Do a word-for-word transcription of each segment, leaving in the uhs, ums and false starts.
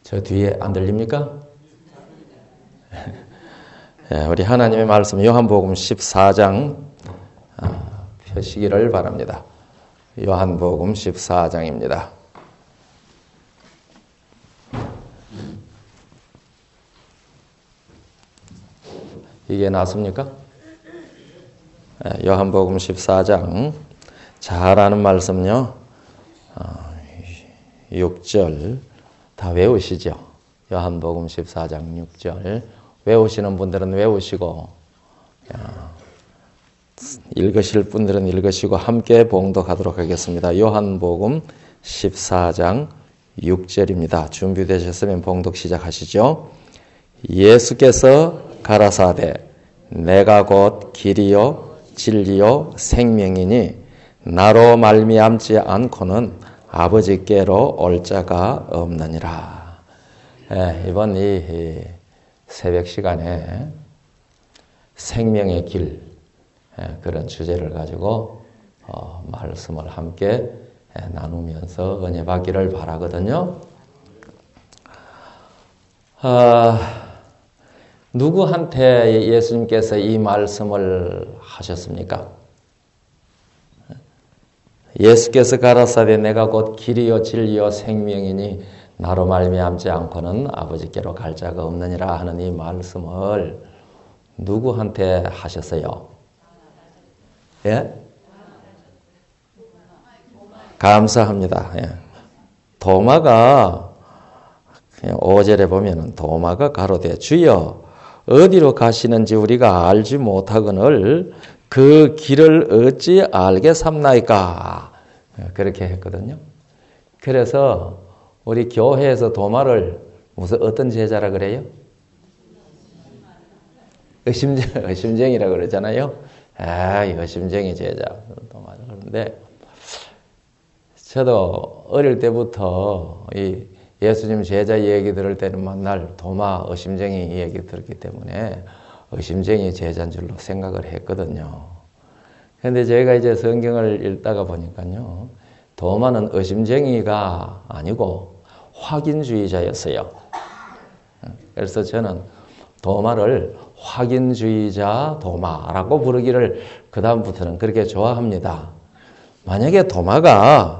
저 뒤에 안 들립니까? 예, 우리 하나님의 말씀 요한복음 십사 장 아, 펴시기를 바랍니다. 요한복음 십사 장입니다. 이게 나왔습니까? 예, 요한복음 십사 장 잘 아는 말씀요. 어, 육 절 다 외우시죠? 요한복음 십사 장 육 절 외우시는 분들은 외우시고 야, 읽으실 분들은 읽으시고 함께 봉독하도록 하겠습니다. 요한복음 십사 장 육 절입니다. 준비되셨으면 봉독 시작하시죠. 예수께서 가라사대 내가 곧 길이요 진리요 생명이니 나로 말미암지 않고는 아버지께로 올 자가 없느니라. 예, 이번 이, 이 새벽 시간에 생명의 길 예, 그런 주제를 가지고 어, 말씀을 함께 예, 나누면서 은혜 받기를 바라거든요. 아, 누구한테 예수님께서 이 말씀을 하셨습니까? 예수께서 가라사대 내가 곧 길이요 진리요 생명이니 나로 말미암지 않고는 아버지께로 갈 자가 없느니라 하는 이 말씀을 누구한테 하셨어요? 예? 감사합니다. 예. 도마가 오 절에 보면은 도마가 가로되 주여 어디로 가시는지 우리가 알지 못하거늘 그 길을 어찌 알겠삼나이까 그렇게 했거든요. 그래서 우리 교회에서 도마를 무슨 어떤 제자라 그래요? 의심쟁, 의심쟁이라 그러잖아요. 아, 의심쟁이 제자. 도마를 그런데 저도 어릴 때부터 이 예수님 제자 얘기 들을 때는 맨날 도마 의심쟁이 얘기 들었기 때문에 의심쟁이 제자인 줄로 생각을 했거든요. 그런데 제가 이제 성경을 읽다가 보니까요. 도마는 의심쟁이가 아니고 확인주의자였어요. 그래서 저는 도마를 확인주의자 도마라고 부르기를 그 다음부터는 그렇게 좋아합니다. 만약에 도마가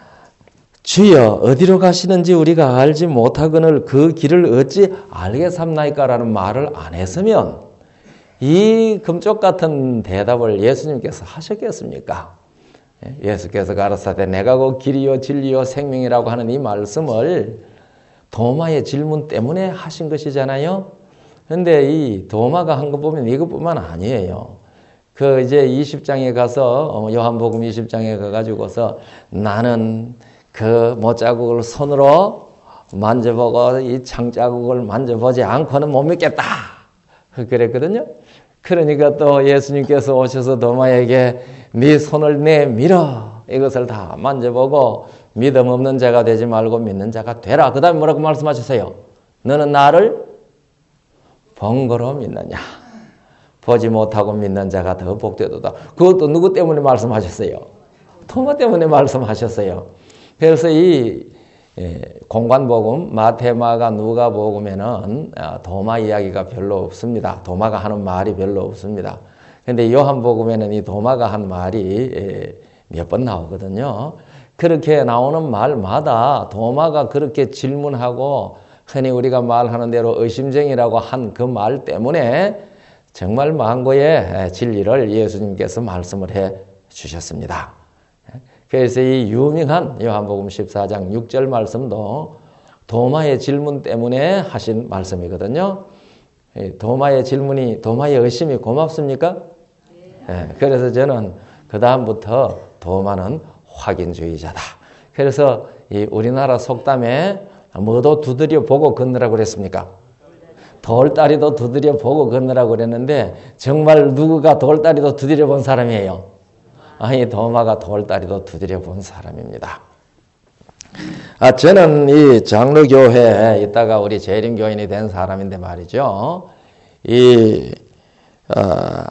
주여 어디로 가시는지 우리가 알지 못하거늘 그 길을 어찌 알겠삼나이까라는 말을 안 했으면 이 금쪽 같은 대답을 예수님께서 하셨겠습니까? 예수께서 가라사대 내가 곧 길이요 진리요 생명이라고 하는 이 말씀을 도마의 질문 때문에 하신 것이잖아요. 그런데 이 도마가 한 거 보면 이것뿐만 아니에요. 그 이제 이십 장에 가서 요한복음 이십 장에 가가지고서 나는 그 못자국을 손으로 만져보고 이 창자국을 만져보지 않고는 못 믿겠다. 그랬거든요. 그러니까 또 예수님께서 오셔서 도마에게 네 손을 내밀어 이것을 다 만져보고 믿음 없는 자가 되지 말고 믿는 자가 되라. 그 다음에 뭐라고 말씀하셨어요? 너는 나를 본 거로 믿느냐? 보지 못하고 믿는 자가 더 복되도다. 그것도 누구 때문에 말씀하셨어요? 도마 때문에 말씀하셨어요. 그래서 이 공관복음, 마태마가, 누가복음에는 도마 이야기가 별로 없습니다. 도마가 하는 말이 별로 없습니다. 그런데 요한복음에는 이 도마가 한 말이 몇 번 나오거든요. 그렇게 나오는 말마다 도마가 그렇게 질문하고 흔히 우리가 말하는 대로 의심쟁이라고 한 그 말 때문에 정말 망고의 진리를 예수님께서 말씀을 해 주셨습니다. 그래서 이 유명한 요한복음 십사 장 육 절 말씀도 도마의 질문 때문에 하신 말씀이거든요. 도마의 질문이, 도마의 의심이 고맙습니까? 네. 그래서 저는 그 다음부터 도마는 확인주의자다. 그래서 이 우리나라 속담에 뭐도 두드려 보고 걷느라고 그랬습니까? 돌다리도 두드려 보고 걷느라고 그랬는데 정말 누구가 돌다리도 두드려 본 사람이에요? 아니, 도마가 돌다리도 두드려 본 사람입니다. 아, 저는 이 장로교회에 있다가 우리 재림교인이 된 사람인데 말이죠. 이, 어,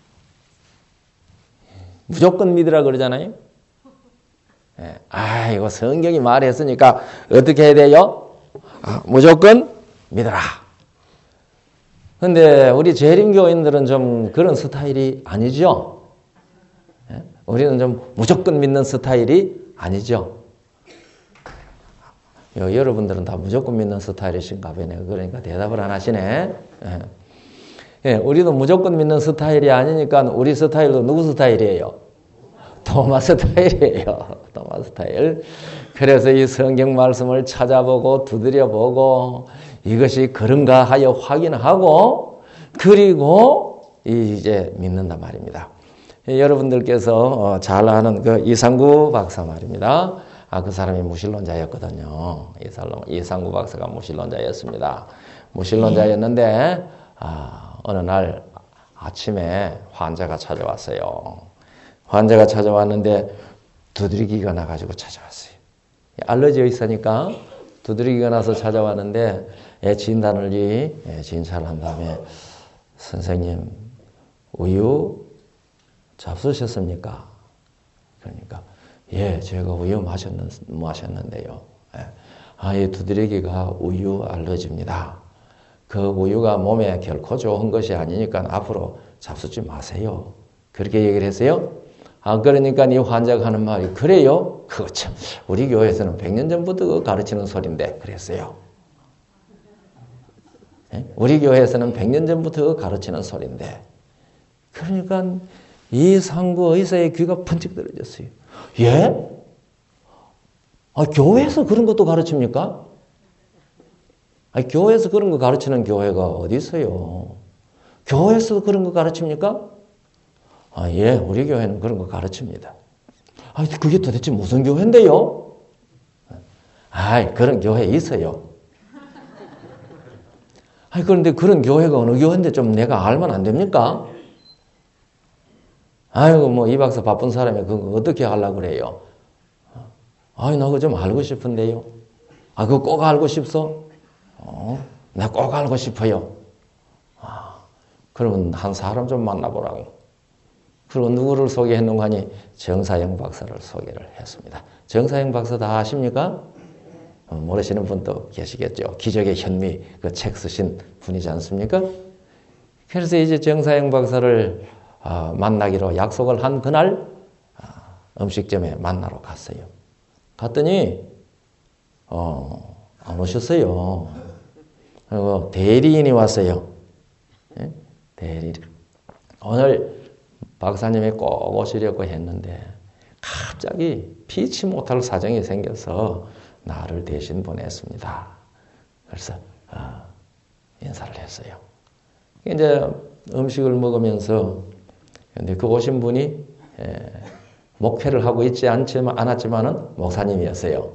무조건 믿으라 그러잖아요. 예. 아, 이거 성경이 말했으니까 어떻게 해야 돼요? 아, 무조건 믿어라. 근데 우리 재림교인들은 좀 그런 스타일이 아니죠. 예? 우리는 좀 무조건 믿는 스타일이 아니죠. 요, 여러분들은 다 무조건 믿는 스타일이신가 보네. 그러니까 대답을 안 하시네. 예. 예, 우리도 무조건 믿는 스타일이 아니니까 우리 스타일도 누구 스타일이에요? 도마 스타일이에요. 도마 스타일. 그래서 이 성경 말씀을 찾아보고 두드려보고 이것이 그런가 하여 확인하고 그리고 이제 믿는단 말입니다. 여러분들께서 잘 아는 그 이상구 박사 말입니다. 아, 그 사람이 무신론자였거든요. 이상구 박사가 무신론자였습니다. 무신론자였는데 아, 어느 날 아침에 환자가 찾아왔어요. 환자가 찾아왔는데 두드리기가 나가지고 찾아왔어요. 알러지가 있으니까 두드리기가 나서 찾아왔는데 예, 진단을 예, 진찰을 한 다음에 선생님 우유 잡수셨습니까? 그러니까 예, 제가 우유 마셨는, 마셨는데요. 예. 아, 이 두드리기가 우유 알러지입니다. 그 우유가 몸에 결코 좋은 것이 아니니까 앞으로 잡수지 마세요. 그렇게 얘기를 했어요. 아, 그러니까 이 환자가 하는 말이 그래요? 그거 참 우리 교회에서는 백 년 전부터 가르치는 소리인데 그랬어요. 예? 우리 교회에서는 백 년 전부터 가르치는 소리인데 그러니까 이 상구 의사의 귀가 번쩍 떨어졌어요. 예? 아, 교회에서 그런 것도 가르칩니까? 아, 교회에서 그런 거 가르치는 교회가 어디 있어요? 교회에서 그런 거 가르칩니까? 아, 예, 우리 교회는 그런 거 가르칩니다. 아, 그게 도대체 무슨 교회인데요? 아, 그런 교회 있어요. 아, 그런데 그런 교회가 어느 교회인데 좀 내가 알면 안 됩니까? 아이고, 뭐, 이 박사 바쁜 사람이 그거 어떻게 하려고 그래요? 아이, 나 그거 좀 알고 싶은데요. 아, 그거 꼭 알고 싶소? 어, 나 꼭 알고 싶어요. 아, 그러면 한 사람 좀 만나보라고. 그리고 누구를 소개했는가 하니 정사영 박사를 소개를 했습니다. 정사영 박사 다 아십니까? 어, 모르시는 분도 계시겠죠. 기적의 현미 그 책 쓰신 분이지 않습니까? 그래서 이제 정사영 박사를 어, 만나기로 약속을 한 그날 어, 음식점에 만나러 갔어요. 갔더니 어, 안 오셨어요. 그리고 대리인이 왔어요. 예? 대리인. 오늘 박사님이 꼭 오시려고 했는데 갑자기 피치 못할 사정이 생겨서 나를 대신 보냈습니다. 그래서 어, 인사를 했어요. 이제 음식을 먹으면서 근데 그 오신 분이 에, 목회를 하고 있지 않지만, 않았지만은 목사님이었어요.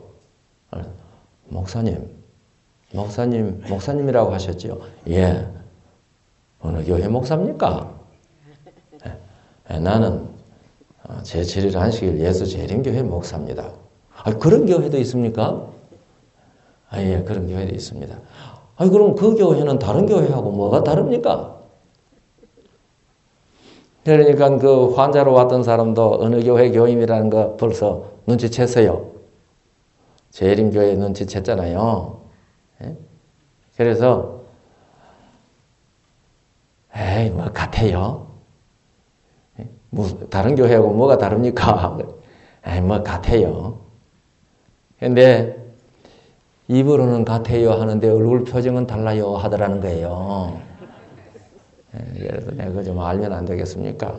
목사님, 목사님, 목사님이라고 하셨죠? 예. 어느 교회 목사입니까? 예, 나는 제칠 일 안식일 예수 재림교회 목사입니다. 아, 그런 교회도 있습니까? 아, 예, 그런 교회도 있습니다. 아, 그럼 그 교회는 다른 교회하고 뭐가 다릅니까? 그러니까 그 환자로 왔던 사람도 어느 교회 교인이라는 거 벌써 눈치챘어요. 재림교회 눈치챘잖아요. 예? 그래서 에이, 뭐 같아요. 뭐 다른 교회하고 뭐가 다릅니까? 에이, 뭐 같아요. 근데 입으로는 같아요 하는데 얼굴 표정은 달라요 하더라는 거예요. 그래서 내가 그거 좀 알면 안 되겠습니까?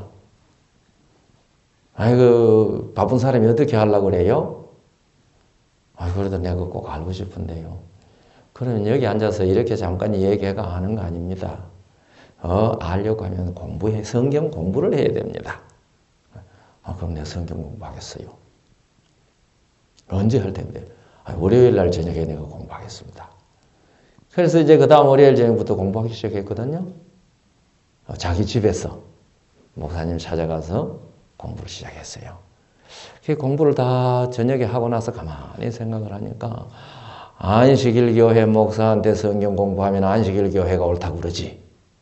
아이고, 바쁜 사람이 어떻게 하려고 그래요? 아, 그래도 내가 꼭 알고 싶은데요. 그러면 여기 앉아서 이렇게 잠깐 얘기가 하는 거 아닙니다. 어, 알려고 하면 공부해, 성경 공부를 해야 됩니다. 아, 그럼 내가 성경 공부하겠어요. 언제 할 텐데? 아, 월요일 날 저녁에 내가 공부하겠습니다. 그래서 이제 그 다음 월요일 저녁부터 공부하기 시작했거든요. 어, 자기 집에서 목사님 찾아가서 공부를 시작했어요. 그 공부를 다 저녁에 하고 나서 가만히 생각을 하니까 안식일 교회 목사한테 성경 공부하면 안식일 교회가 옳다고 그러지.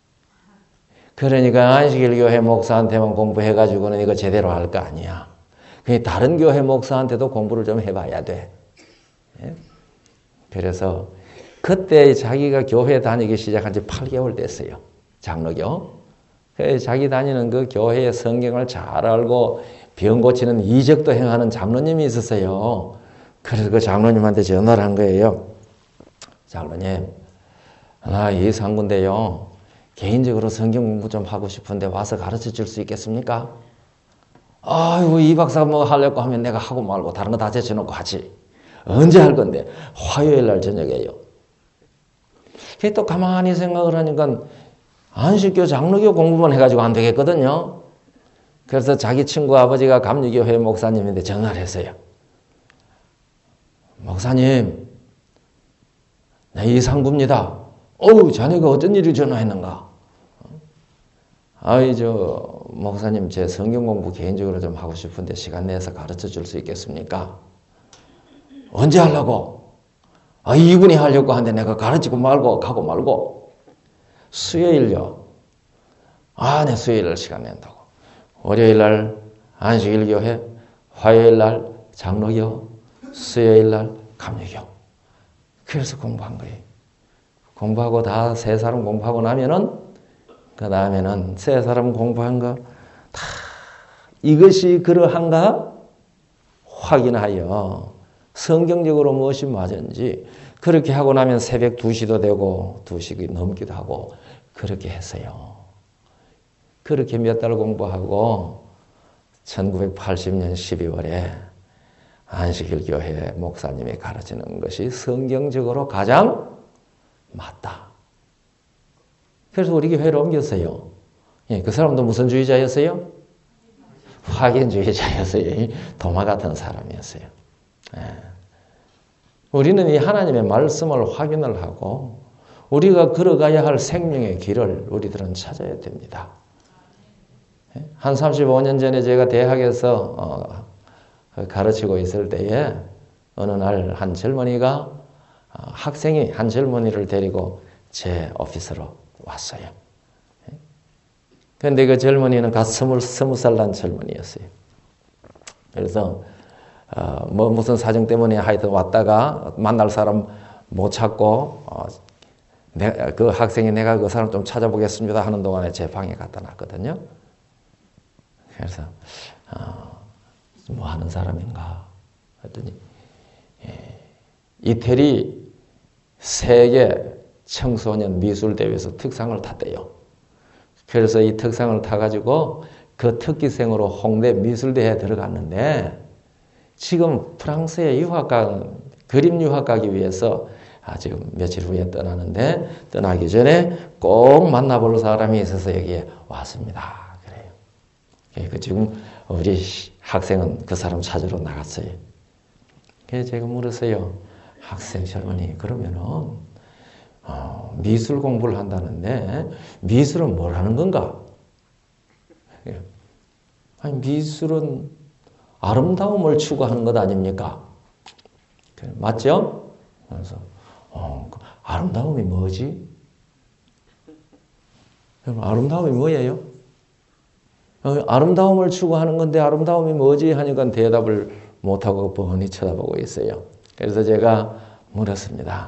그러니까 안식일 교회 목사한테만 공부해가지고는 이거 제대로 할 거 아니야. 다른 교회 목사한테도 공부를 좀 해봐야 돼. 예? 그래서 그때 자기가 교회 다니기 시작한 지 팔 개월 됐어요. 장로교. 자기 다니는 그 교회의 성경을 잘 알고 병 고치는 이적도 행하는 장로님이 있었어요. 그래서 그 장로님한테 전화를 한 거예요. 장로님, 나 이상군데요. 개인적으로 성경 공부 좀 하고 싶은데 와서 가르쳐 줄 수 있겠습니까? 아이고, 이 박사가 뭐 하려고 하면 내가 하고 말고 다른 거 다 제쳐놓고 하지. 언제 할 건데? 화요일 날 저녁에요. 그게 또 가만히 생각을 하니까 안식교, 장로교 공부만 해가지고 안 되겠거든요. 그래서 자기 친구 아버지가 감리교회 목사님인데 전화를 했어요. 목사님, 나 이상구입니다. 어우, 자네가 어떤 일이 전화했는가? 아이, 저, 목사님, 제 성경 공부 개인적으로 좀 하고 싶은데 시간 내서 가르쳐 줄 수 있겠습니까? 언제 하려고? 아, 이분이 하려고 하는데 내가 가르치고 말고, 가고 말고. 수요일요. 아, 네, 수요일 날 시간 낸다고. 월요일 날 안식일교회, 화요일 날 장로교, 수요일 날 감리교. 그래서 공부한 거예요. 공부하고 다 세 사람 공부하고 나면은, 그 다음에는 세 사람 공부한 거 다 이것이 그러한가 확인하여 성경적으로 무엇이 맞은지 그렇게 하고 나면 새벽 두 시도 되고 두 시 넘기도 하고 그렇게 했어요. 그렇게 몇 달 공부하고 천구백팔십 년 십이월에 안식일 교회 목사님이 가르치는 것이 성경적으로 가장 맞다. 그래서 우리 교회로 옮겼어요. 예, 그 사람도 무슨 주의자였어요? 확인주의자였어요. 도마 같은 사람이었어요. 예. 우리는 이 하나님의 말씀을 확인을 하고 우리가 걸어가야 할 생명의 길을 우리들은 찾아야 됩니다. 예? 한 삼십오 년 전에 제가 대학에서 어, 가르치고 있을 때에 어느 날 한 젊은이가 어, 학생이 한 젊은이를 데리고 제 오피스로 왔어요. 그런데 그 젊은이는 갓 스물, 스무 살 난 젊은이였어요. 그래서, 어, 뭐 무슨 사정 때문에 하여튼 왔다가 만날 사람 못 찾고, 어, 내, 그 학생이 내가 그 사람 좀 찾아보겠습니다 하는 동안에 제 방에 갖다 놨거든요. 그래서, 어, 뭐 하는 사람인가 했더니, 예, 이태리 세계 청소년 미술대회에서 특상을 탔대요. 그래서 이 특상을 타가지고 그 특기생으로 홍대 미술대회에 들어갔는데 지금 프랑스에 유학 가, 그림 유학 가기 위해서 아, 지금 며칠 후에 떠나는데 떠나기 전에 꼭 만나볼 사람이 있어서 여기에 왔습니다. 그래요. 그 지금 우리 학생은 그 사람 찾으러 나갔어요. 그래서 제가 물었어요. 학생 젊은이 그러면은 어, 미술 공부를 한다는데 미술은 뭘 하는 건가? 아니 미술은 아름다움을 추구하는 것 아닙니까? 맞죠? 그래서 어, 아름다움이 뭐지? 아름다움이 뭐예요? 어, 아름다움을 추구하는 건데 아름다움이 뭐지? 하니까 대답을 못하고 뻔히 쳐다보고 있어요. 그래서 제가 물었습니다.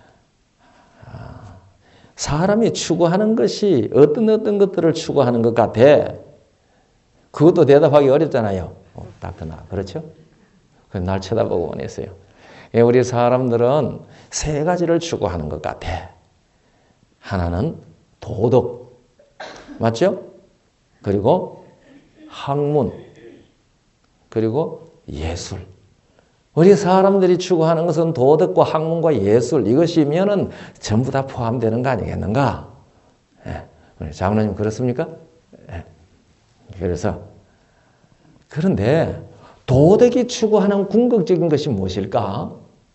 사람이 추구하는 것이 어떤 어떤 것들을 추구하는 것 같아. 그것도 대답하기 어렵잖아요. 어, 딱 그나 그렇죠? 날 쳐다보고 원했어요. 우리 사람들은 세 가지를 추구하는 것 같아. 하나는 도덕, 맞죠? 그리고 학문, 그리고 예술. 우리 사람들이 추구하는 것은 도덕과 학문과 예술 이것이면은 전부 다 포함되는 거 아니겠는가? 예. 우리 장로님 그렇습니까? 예. 그래서 그런데 도덕이 추구하는 궁극적인 것이 무엇일까?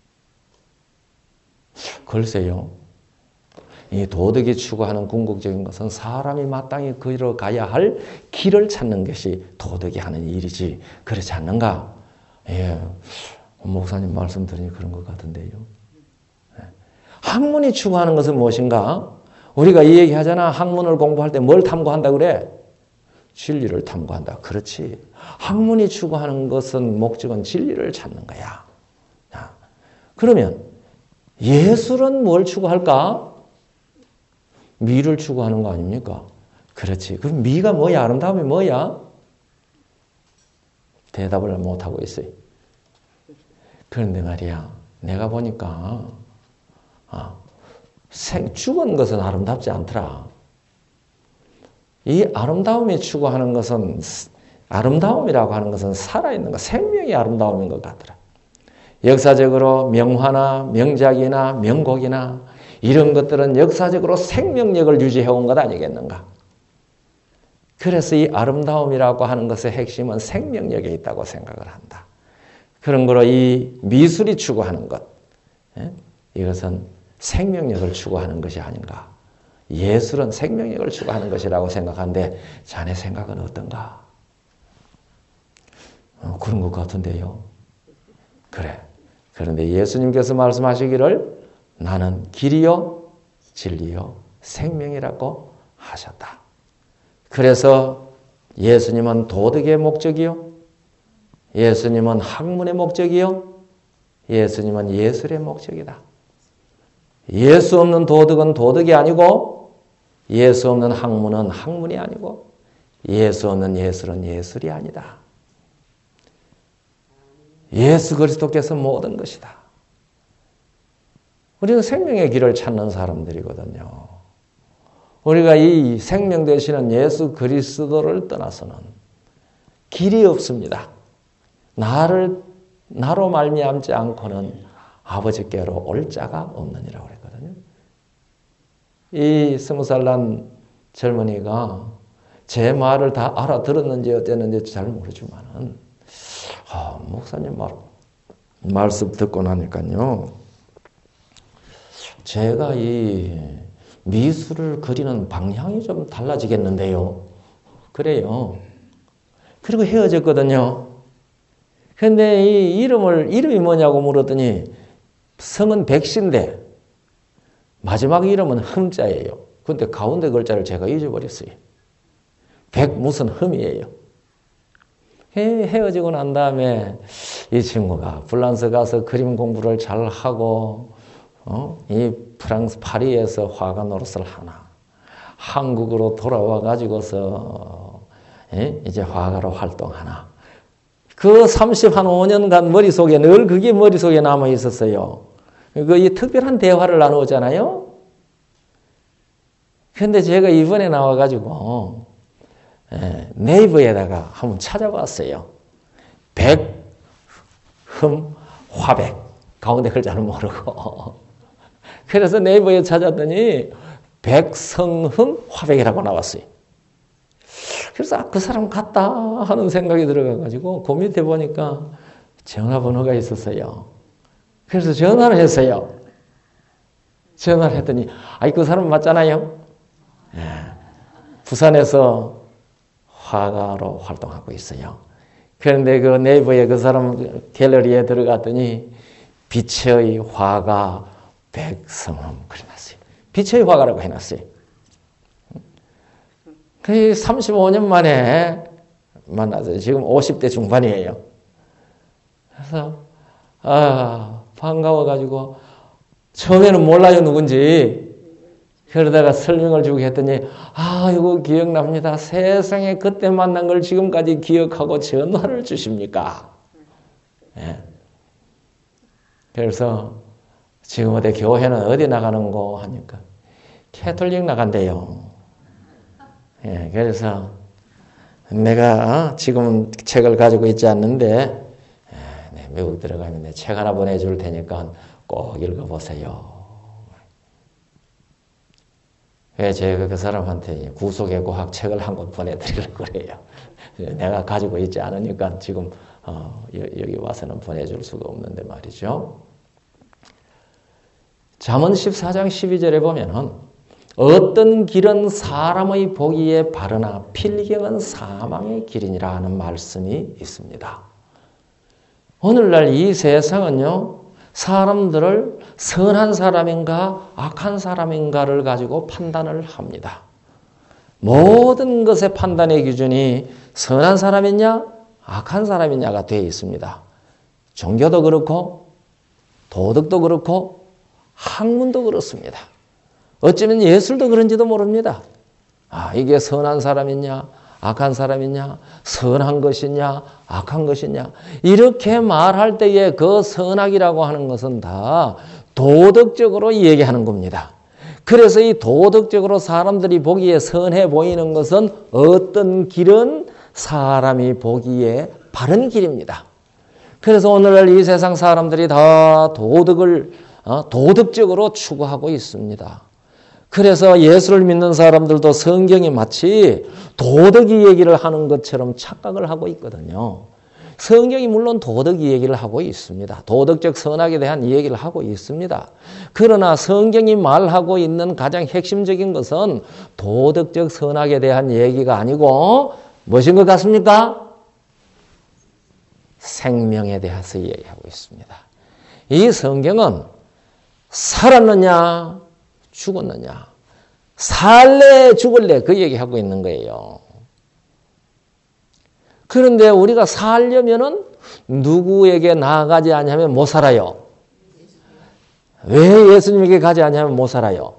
글쎄요. 이 도덕이 추구하는 궁극적인 것은 사람이 마땅히 걸어가야 할 길을 찾는 것이 도덕이 하는 일이지 그렇지 않는가? 예. 목사님 말씀 들으니 그런 것 같은데요. 학문이 추구하는 것은 무엇인가? 우리가 이 얘기 하잖아. 학문을 공부할 때 뭘 탐구한다 그래? 진리를 탐구한다. 그렇지. 학문이 추구하는 것은 목적은 진리를 찾는 거야. 그러면 예술은 뭘 추구할까? 미를 추구하는 거 아닙니까? 그렇지. 그럼 미가 뭐야? 아름다움이 뭐야? 대답을 못하고 있어요. 그런데 말이야, 내가 보니까 아, 생, 죽은 것은 아름답지 않더라. 이 아름다움이 추구하는 것은, 아름다움이라고 하는 것은 살아있는 것, 생명이 아름다움인 것 같더라. 역사적으로 명화나 명작이나 명곡이나 이런 것들은 역사적으로 생명력을 유지해온 것 아니겠는가? 그래서 이 아름다움이라고 하는 것의 핵심은 생명력에 있다고 생각을 한다. 그런 거로 이 미술이 추구하는 것, 이것은 생명력을 추구하는 것이 아닌가. 예술은 생명력을 추구하는 것이라고 생각하는데 자네 생각은 어떤가? 어, 그런 것 같은데요. 그래. 그런데 예수님께서 말씀하시기를 나는 길이요 진리요 생명이라고 하셨다. 그래서 예수님은 도덕의 목적이요, 예수님은 학문의 목적이요, 예수님은 예술의 목적이다. 예수 없는 도덕은 도덕이 아니고 예수 없는 학문은 학문이 아니고 예수 없는 예술은 예술이 아니다. 예수 그리스도께서 모든 것이다. 우리는 생명의 길을 찾는 사람들이거든요. 우리가 이 생명 되시는 예수 그리스도를 떠나서는 길이 없습니다. 나를, 나로 말미암지 않고는 아버지께로 올 자가 없느니라고 그랬거든요. 이 스무 살 난 젊은이가 제 말을 다 알아들었는지 어땠는지 잘 모르지만은, 아, 목사님 말, 말씀 듣고 나니까요. 제가 이 미술을 그리는 방향이 좀 달라지겠는데요. 그래요. 그리고 헤어졌거든요. 근데 이 이름을, 이름이 뭐냐고 물었더니 성은 백신데 마지막 이름은 흠자예요. 근데 가운데 글자를 제가 잊어버렸어요. 백 무슨 흠이에요. 헤어지고 난 다음에 이 친구가 프랑스 가서 그림 공부를 잘 하고, 어? 이 프랑스 파리에서 화가 노릇을 하나, 한국으로 돌아와 가지고서 이제 화가로 활동하나. 그 삼십오 년간 머릿속에 늘 그게 머릿속에 남아 있었어요. 그 이 특별한 대화를 나누잖아요. 근데 제가 이번에 나와 가지고 네이버에다가 한번 찾아봤어요. 백흠 화백. 가운데 글자는 모르고. 그래서 네이버에 찾았더니 백성흠 화백이라고 나왔어요. 그래서 아, 그 사람 같다 하는 생각이 들어가가지고 그 밑에 보니까 전화번호가 있었어요. 그래서 전화를 했어요. 전화를 했더니 아이 그 사람 맞잖아요. 네. 부산에서 화가로 활동하고 있어요. 그런데 그 네이버에 그 사람 갤러리에 들어갔더니 빛의 화가 백성흠 그려놨어요. 빛의 화가라고 해놨어요. 그 삼십오 년 만에 만나서 지금 오십 대 중반이에요. 그래서 아 반가워가지고 처음에는 몰라요 누군지. 그러다가 설명을 주고 했더니 아 이거 기억납니다. 세상에 그때 만난 걸 지금까지 기억하고 전화를 주십니까? 네. 그래서 지금 어디 교회는 어디 나가는 거 하니까 캐톨릭 나간대요. 예, 그래서 내가 지금은 책을 가지고 있지 않는데 네, 미국 들어가면 내 책 하나 보내줄 테니까 꼭 읽어보세요. 왜 제가 그 사람한테 구속의 고학 책을 한 권 보내드리려고 그래요. 내가 가지고 있지 않으니까 지금 어, 여기 와서는 보내줄 수가 없는데 말이죠. 잠언 십사 장 십이 절에 보면은 어떤 길은 사람의 보기에 바르나 필경은 사망의 길이니라 하는 말씀이 있습니다. 오늘날 이 세상은요, 사람들을 선한 사람인가 악한 사람인가를 가지고 판단을 합니다. 모든 것의 판단의 기준이 선한 사람이냐 악한 사람이냐가 되어 있습니다. 종교도 그렇고 도덕도 그렇고 학문도 그렇습니다. 어쩌면 예술도 그런지도 모릅니다. 아, 이게 선한 사람이냐, 악한 사람이냐, 선한 것이냐, 악한 것이냐. 이렇게 말할 때에 그 선악이라고 하는 것은 다 도덕적으로 얘기하는 겁니다. 그래서 이 도덕적으로 사람들이 보기에 선해 보이는 것은 어떤 길은 사람이 보기에 바른 길입니다. 그래서 오늘날 이 세상 사람들이 다 도덕을 도덕적으로 추구하고 있습니다. 그래서 예수를 믿는 사람들도 성경이 마치 도덕이 얘기를 하는 것처럼 착각을 하고 있거든요. 성경이 물론 도덕이 얘기를 하고 있습니다. 도덕적 선악에 대한 얘기를 하고 있습니다. 그러나 성경이 말하고 있는 가장 핵심적인 것은 도덕적 선악에 대한 얘기가 아니고 무엇인 것 같습니까? 생명에 대해서 얘기하고 있습니다. 이 성경은 살았느냐 죽었느냐, 살래 죽을래 그 얘기하고 있는 거예요. 그런데 우리가 살려면은 누구에게 나아가지 않으면 못 살아요. 왜 예수님에게 가지 않으면 못 살아요?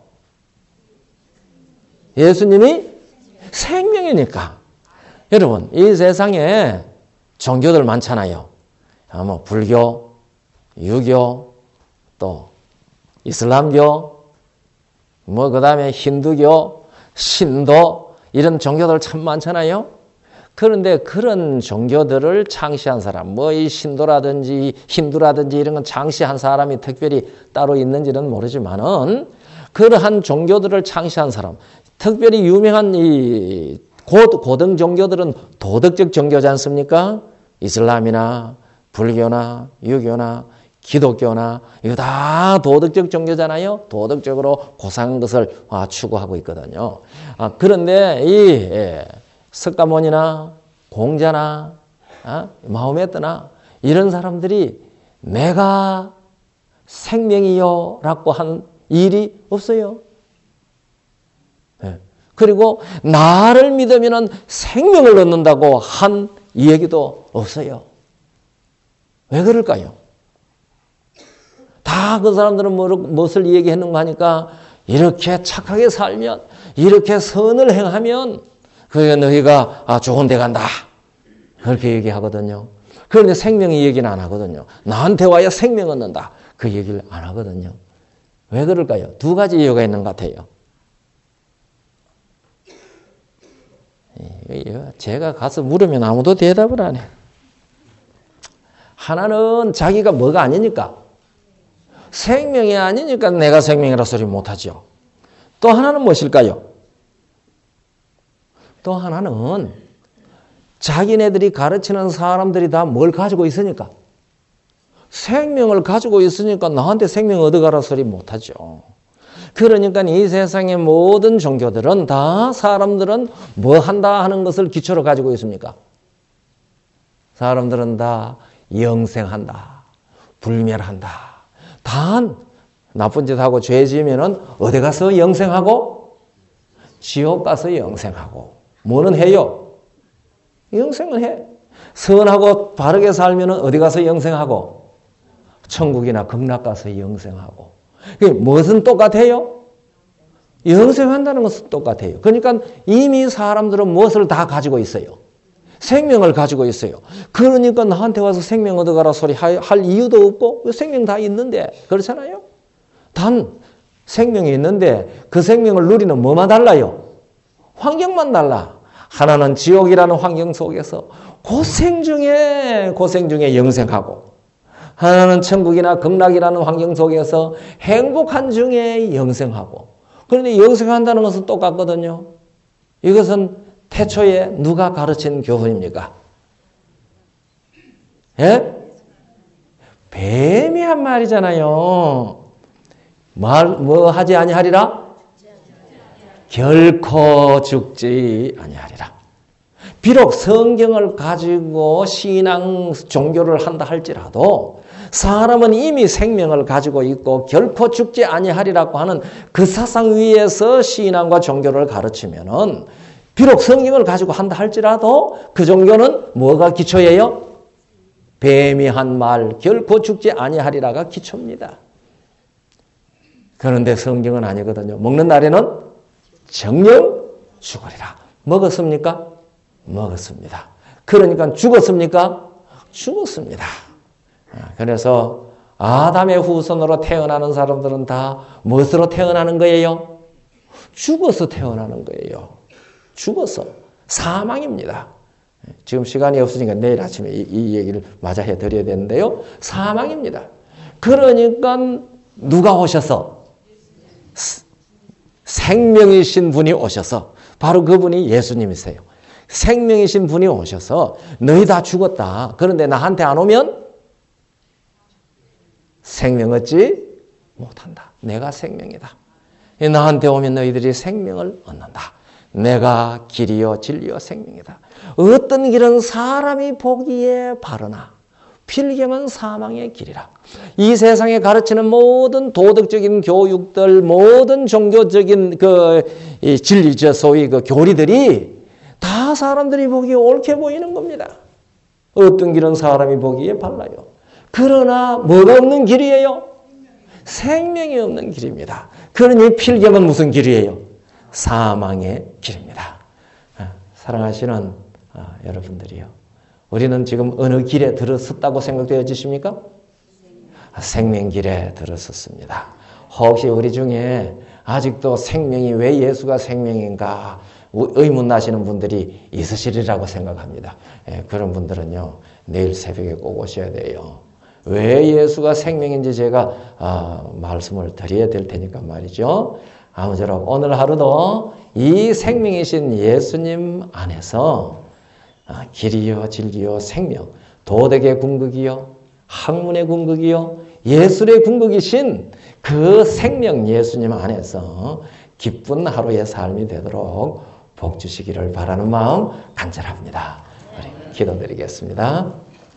예수님이 생명이니까. 여러분, 이 세상에 종교들 많잖아요. 뭐 불교, 유교, 또 이슬람교, 뭐 그 다음에 힌두교, 신도 이런 종교들 참 많잖아요. 그런데 그런 종교들을 창시한 사람, 뭐 이 신도라든지 힌두라든지 이런 건 창시한 사람이 특별히 따로 있는지는 모르지만은 그러한 종교들을 창시한 사람, 특별히 유명한 이 고, 고등 종교들은 도덕적 종교지 않습니까? 이슬람이나 불교나 유교나 기독교나 이거 다 도덕적 종교잖아요. 도덕적으로 고상한 것을 추구하고 있거든요. 아, 그런데 이 예, 석가모니나 공자나 아, 마호메트나 이런 사람들이 내가 생명이요 라고 한 일이 없어요. 예. 그리고 나를 믿으면 생명을 얻는다고 한 얘기도 없어요. 왜 그럴까요? 다 그 사람들은 무엇을 얘기했는가 하니까 이렇게 착하게 살면, 이렇게 선을 행하면 그게 너희가 아, 좋은 데 간다. 그렇게 얘기하거든요. 그런데 생명의 얘기는 안 하거든요. 나한테 와야 생명 얻는다. 그 얘기를 안 하거든요. 왜 그럴까요? 두 가지 이유가 있는 것 같아요. 제가 가서 물으면 아무도 대답을 안 해. 하나는 자기가 뭐가 아니니까. 생명이 아니니까 내가 생명이라 소리 못하죠. 또 하나는 무엇일까요? 또 하나는 자기네들이 가르치는 사람들이 다 뭘 가지고 있으니까. 생명을 가지고 있으니까 나한테 생명 얻어가라 소리 못하죠. 그러니까 이 세상의 모든 종교들은 다 사람들은 뭐 한다 하는 것을 기초로 가지고 있습니까? 사람들은 다 영생한다, 불멸한다. 단 나쁜 짓 하고 죄 지으면은 어디 가서 영생하고 지옥 가서 영생하고 뭐는 해요? 영생은 해. 선하고 바르게 살면은 어디 가서 영생하고 천국이나 극락 가서 영생하고. 무엇은 똑같아요? 영생한다는 것은 똑같아요. 그러니까 이미 사람들은 무엇을 다 가지고 있어요? 생명을 가지고 있어요. 그러니까 나한테 와서 생명 얻어가라 소리 할 이유도 없고 생명 다 있는데 그렇잖아요. 단 생명이 있는데 그 생명을 누리는 뭐만 달라요? 환경만 달라. 하나는 지옥이라는 환경 속에서 고생 중에 고생 중에 영생하고 하나는 천국이나 극락이라는 환경 속에서 행복한 중에 영생하고. 그런데 영생한다는 것은 똑같거든요. 이것은 태초에 누가 가르친 교훈입니까? 예? 뱀이 한 말이잖아요. 말, 뭐 하지 아니하리라? 결코 죽지 아니하리라. 비록 성경을 가지고 신앙 종교를 한다 할지라도 사람은 이미 생명을 가지고 있고 결코 죽지 아니하리라고 하는 그 사상 위에서 신앙과 종교를 가르치면은 비록 성경을 가지고 한다 할지라도 그 종교는 뭐가 기초예요? 뱀이 한 말 결코 죽지 아니하리라가 기초입니다. 그런데 성경은 아니거든요. 먹는 날에는 정령 죽으리라. 먹었습니까? 먹었습니다. 그러니까 죽었습니까? 죽었습니다. 그래서 아담의 후손으로 태어나는 사람들은 다 무엇으로 태어나는 거예요? 죽어서 태어나는 거예요. 죽어서. 사망입니다. 지금 시간이 없으니까 내일 아침에 이, 이 얘기를 마저 해드려야 되는데요. 사망입니다. 그러니까 누가 오셔서? 생명이신 분이 오셔서, 바로 그분이 예수님이세요. 생명이신 분이 오셔서 너희 다 죽었다. 그런데 나한테 안 오면 생명 얻지 못한다. 내가 생명이다. 나한테 오면 너희들이 생명을 얻는다. 내가 길이요 진리요 생명이다. 어떤 길은 사람이 보기에 바르나 필gem은 사망의 길이라. 이 세상에 가르치는 모든 도덕적인 교육들, 모든 종교적인 그 진리적 소위 그 교리들이 다 사람들이 보기에 옳게 보이는 겁니다. 어떤 길은 사람이 보기에 발라요. 그러나 뭐가 없는 길이에요? 생명이 없는 길입니다. 그러니 필gem은 무슨 길이에요? 사망의 길입니다. 사랑하시는 여러분들이요. 우리는 지금 어느 길에 들어섰다고 생각되어지십니까? 생명길에 들어섰습니다. 혹시 우리 중에 아직도 생명이 왜 예수가 생명인가 의문 나시는 분들이 있으시리라고 생각합니다. 예, 그런 분들은요, 내일 새벽에 꼭 오셔야 돼요. 왜 예수가 생명인지 제가 아, 말씀을 드려야 될 테니까 말이죠. 아무쪼록 오늘 하루도 이 생명이신 예수님 안에서 아, 길이요 진리요 생명, 도덕의 궁극이요 학문의 궁극이요 예술의 궁극이신 그 생명 예수님 안에서 기쁜 하루의 삶이 되도록 복 주시기를 바라는 마음 간절합니다. 우리 기도드리겠습니다.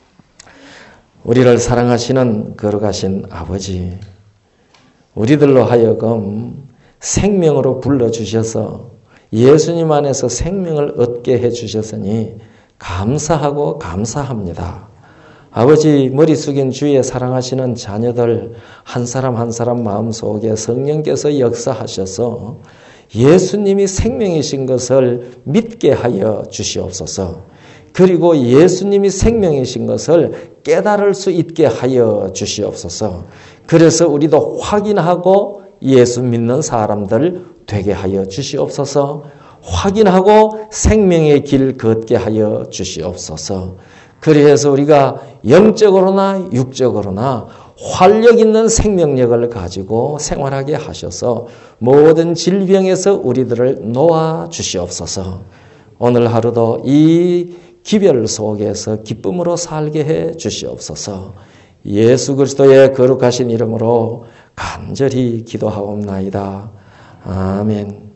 우리를 사랑하시는 거룩하신 아버지, 우리들로 하여금 생명으로 불러주셔서 예수님 안에서 생명을 얻게 해주셨으니 감사하고 감사합니다. 아버지, 머리 숙인 주의 사랑하시는 자녀들 한 사람 한 사람 마음속에 성령께서 역사하셔서 예수님이 생명이신 것을 믿게 하여 주시옵소서. 그리고 예수님이 생명이신 것을 깨달을 수 있게 하여 주시옵소서. 그래서 우리도 확인하고 예수 믿는 사람들 되게 하여 주시옵소서. 확인하고 생명의 길 걷게 하여 주시옵소서. 그래서 우리가 영적으로나 육적으로나 활력 있는 생명력을 가지고 생활하게 하셔서 모든 질병에서 우리들을 놓아 주시옵소서. 오늘 하루도 이 기별 속에서 기쁨으로 살게 해 주시옵소서. 예수 그리스도의 거룩하신 이름으로 간절히 기도하옵나이다. 아멘.